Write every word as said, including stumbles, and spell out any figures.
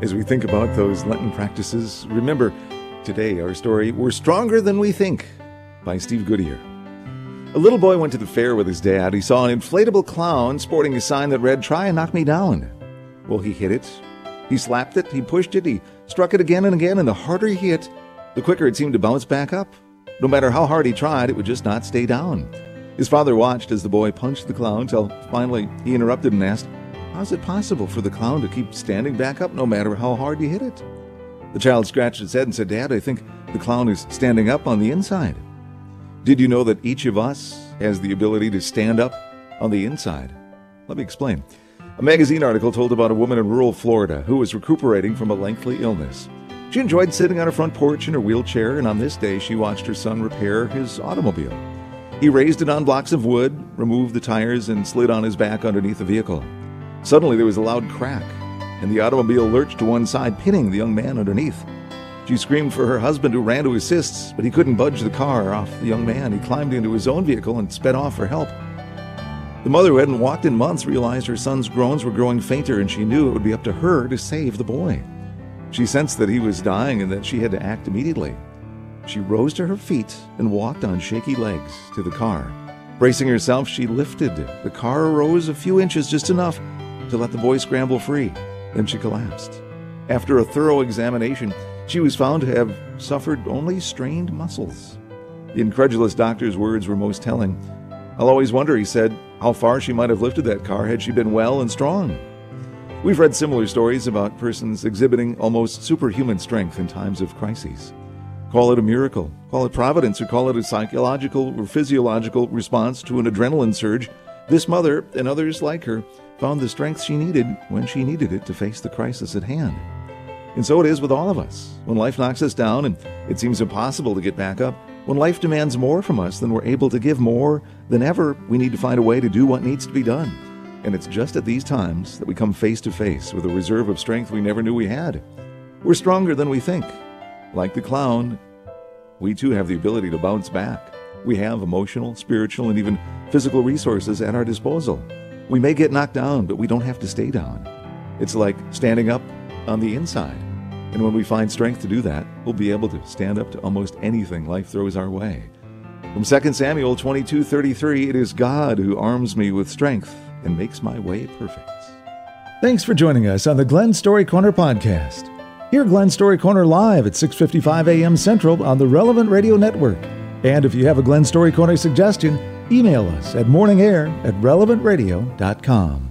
as we think about those Lenten practices, remember today our story, We're Stronger Than We Think, by Steve Goodyear. A little boy went to the fair with his dad. He saw an inflatable clown sporting a sign that read, "Try and knock me down." Well, he hit it. He slapped it. He pushed it. He struck it again and again, and the harder he hit, the quicker it seemed to bounce back up. No matter how hard he tried, it would just not stay down. His father watched as the boy punched the clown till finally he interrupted and asked, "How's it possible for the clown to keep standing back up no matter how hard you hit it?" The child scratched his head and said, "Dad, I think the clown is standing up on the inside." Did you know that each of us has the ability to stand up on the inside? Let me explain. A magazine article told about a woman in rural Florida who was recuperating from a lengthy illness. She enjoyed sitting on her front porch in her wheelchair, and on this day she watched her son repair his automobile. He raised it on blocks of wood, removed the tires, and slid on his back underneath the vehicle. Suddenly there was a loud crack, and the automobile lurched to one side, pinning the young man underneath. She screamed for her husband, who ran to assist, but he couldn't budge the car off the young man. He climbed into his own vehicle and sped off for help. The mother, who hadn't walked in months, realized her son's groans were growing fainter, and she knew it would be up to her to save the boy. She sensed that he was dying and that she had to act immediately. She rose to her feet and walked on shaky legs to the car. Bracing herself, she lifted. The car arose a few inches, just enough to let the boy scramble free. Then she collapsed. After a thorough examination, she was found to have suffered only strained muscles. The incredulous doctor's words were most telling. "I'll always wonder," he said, "how far she might have lifted that car had she been well and strong." We've read similar stories about persons exhibiting almost superhuman strength in times of crises. Call it a miracle, call it providence, or call it a psychological or physiological response to an adrenaline surge. This mother and others like her found the strength she needed when she needed it to face the crisis at hand. And so it is with all of us. When life knocks us down and it seems impossible to get back up, when life demands more from us than we're able to give, more than ever, we need to find a way to do what needs to be done. And it's just at these times that we come face to face with a reserve of strength we never knew we had. We're stronger than we think. Like the clown, we too have the ability to bounce back. We have emotional, spiritual, and even physical resources at our disposal. We may get knocked down, but we don't have to stay down. It's like standing up on the inside. And when we find strength to do that, we'll be able to stand up to almost anything life throws our way. From Second Samuel twenty-two thirty-three, "It is God who arms me with strength and makes my way perfect." Thanks for joining us on the Glenn Story Corner podcast. Hear Glenn Story Corner live at six fifty-five a.m. Central on the Relevant Radio Network. And if you have a Glenn Story Corner suggestion, email us at morningair at relevant radio dot com.